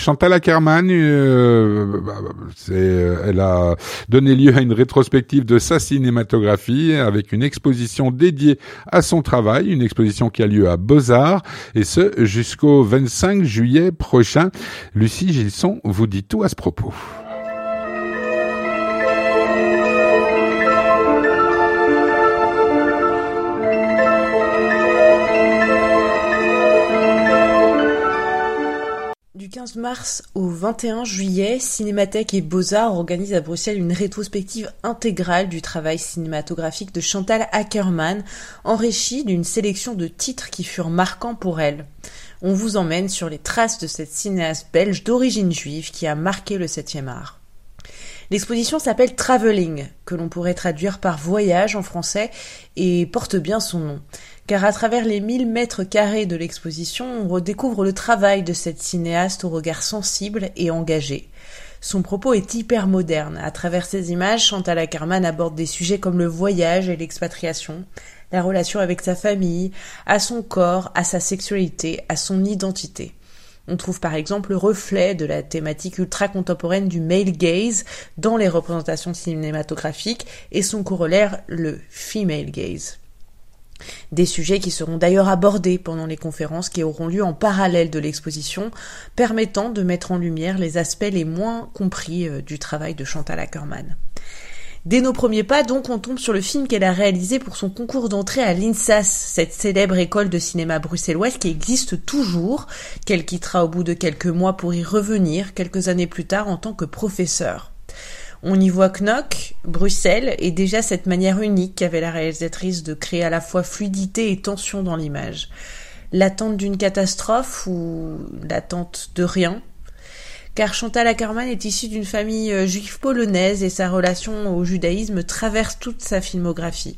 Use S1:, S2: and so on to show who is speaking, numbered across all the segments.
S1: Chantal Akerman, elle a donné lieu à une rétrospective de sa cinématographie avec une exposition dédiée à son travail, une exposition qui a lieu à Beaux-Arts, et ce jusqu'au 25 juillet prochain. Lucie Gilson vous dit tout à ce propos.
S2: Du 15 mars au 21 juillet, Cinémathèque et Beaux-Arts organisent à Bruxelles une rétrospective intégrale du travail cinématographique de Chantal Akerman, enrichie d'une sélection de titres qui furent marquants pour elle. On vous emmène sur les traces de cette cinéaste belge d'origine juive qui a marqué le 7e art. L'exposition s'appelle Travelling, que l'on pourrait traduire par voyage en français, et porte bien son nom. Car à travers les 1000 mètres carrés de l'exposition, on redécouvre le travail de cette cinéaste au regard sensible et engagé. Son propos est hyper moderne. À travers ses images, Chantal Akerman aborde des sujets comme le voyage et l'expatriation, la relation avec sa famille, à son corps, à sa sexualité, à son identité. On trouve par exemple le reflet de la thématique ultra-contemporaine du male gaze dans les représentations cinématographiques et son corollaire, le female gaze. Des sujets qui seront d'ailleurs abordés pendant les conférences qui auront lieu en parallèle de l'exposition, permettant de mettre en lumière les aspects les moins compris du travail de Chantal Akerman. Dès nos premiers pas, donc, on tombe sur le film qu'elle a réalisé pour son concours d'entrée à l'INSAS, cette célèbre école de cinéma bruxelloise qui existe toujours, qu'elle quittera au bout de quelques mois pour y revenir quelques années plus tard en tant que professeure. On y voit Knock, Bruxelles, et déjà cette manière unique qu'avait la réalisatrice de créer à la fois fluidité et tension dans l'image. L'attente d'une catastrophe ou l'attente de rien. Car Chantal Akerman est issue d'une famille juive polonaise et sa relation au judaïsme traverse toute sa filmographie.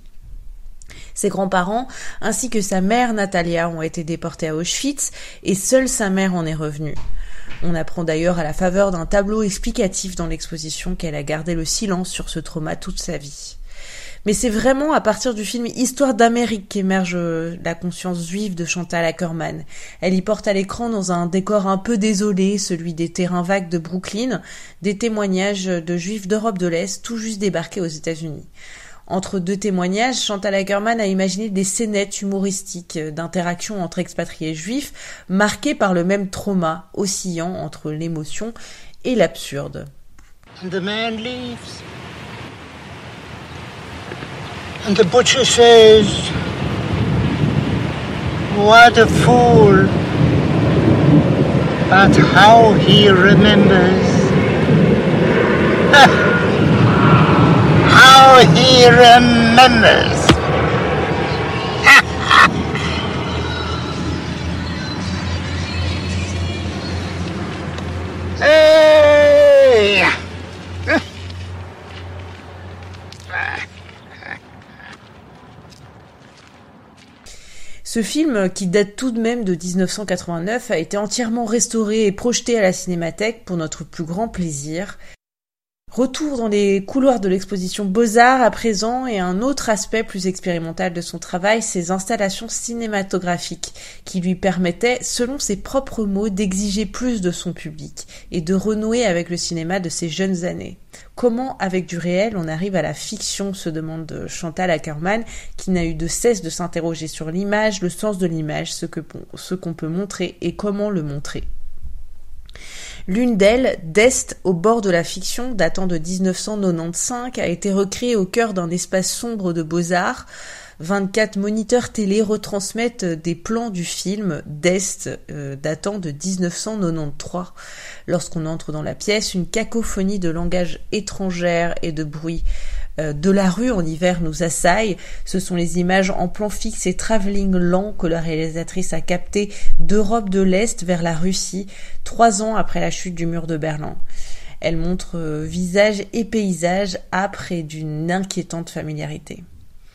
S2: Ses grands-parents, ainsi que sa mère Natalia, ont été déportés à Auschwitz et seule sa mère en est revenue. On apprend d'ailleurs à la faveur d'un tableau explicatif dans l'exposition qu'elle a gardé le silence sur ce trauma toute sa vie. Mais c'est vraiment à partir du film Histoire d'Amérique qu'émerge la conscience juive de Chantal Akerman. Elle y porte à l'écran dans un décor un peu désolé, celui des terrains vagues de Brooklyn, des témoignages de juifs d'Europe de l'Est tout juste débarqués aux États-Unis. Entre deux témoignages, Chantal Akerman a imaginé des scénettes humoristiques d'interaction entre expatriés juifs, marquées par le même trauma, oscillant entre l'émotion et l'absurde.
S3: And the man leaves. And the butcher says, "What a fool." But how he remembers. How he remembers. Hey!
S2: Ce film, qui date tout de même de 1989, a été entièrement restauré et projeté à la Cinémathèque pour notre plus grand plaisir. Retour dans les couloirs de l'exposition Beaux-Arts à présent, et un autre aspect plus expérimental de son travail, ses installations cinématographiques, qui lui permettaient, selon ses propres mots, d'exiger plus de son public et de renouer avec le cinéma de ses jeunes années. Comment, avec du réel, on arrive à la fiction, se demande Chantal Akerman, qui n'a eu de cesse de s'interroger sur l'image, le sens de l'image, ce qu'on peut montrer et comment le montrer. L'une d'elles, d'Est, au bord de la fiction, datant de 1995, a été recréée au cœur d'un espace sombre de Beaux-Arts. 24 moniteurs télé retransmettent des plans du film d'Est, datant de 1993. Lorsqu'on entre dans la pièce, une cacophonie de langages étrangères et de bruits de la rue en hiver nous assaille. Ce sont les images en plan fixe et travelling lent que la réalisatrice a captées d'Europe de l'Est vers la Russie, 3 ans après la chute du mur de Berlin. Elle montre visages et paysages âpres et d'une inquiétante familiarité.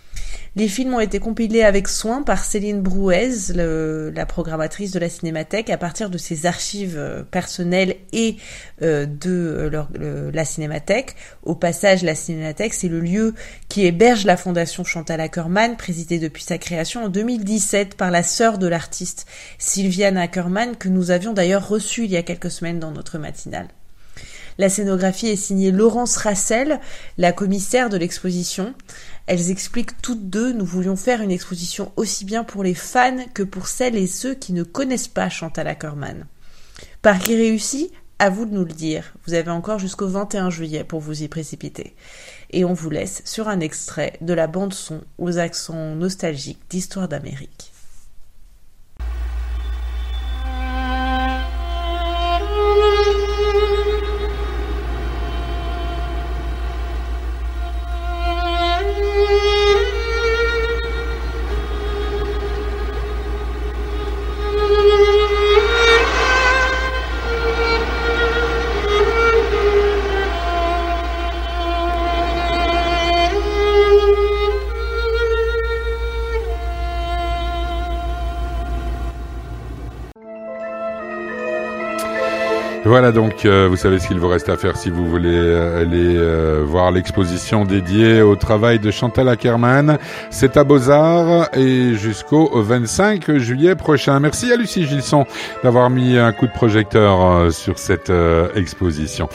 S2: Les films ont été compilés avec soin par Céline Brouez, la programmatrice de la Cinémathèque, à partir de ses archives personnelles et de la Cinémathèque. Au passage, la Cinémathèque, c'est le lieu qui héberge la fondation Chantal Akerman, présidée depuis sa création en 2017 par la sœur de l'artiste Sylviane Akerman, que nous avions d'ailleurs reçue il y a quelques semaines dans notre matinale. La scénographie est signée Laurence Rassel, la commissaire de l'exposition. Elles expliquent toutes deux, nous voulions faire une exposition aussi bien pour les fans que pour celles et ceux qui ne connaissent pas Chantal Akerman. Pari réussi ? À vous de nous le dire. Vous avez encore jusqu'au 21 juillet pour vous y précipiter. Et on vous laisse sur un extrait de la bande-son aux accents nostalgiques d'Histoire d'Amérique.
S1: Voilà donc, vous savez ce qu'il vous reste à faire si vous voulez aller voir l'exposition dédiée au travail de Chantal Akerman. C'est à Beaux-Arts et jusqu'au 25 juillet prochain. Merci à Lucie Gilson d'avoir mis un coup de projecteur sur cette exposition.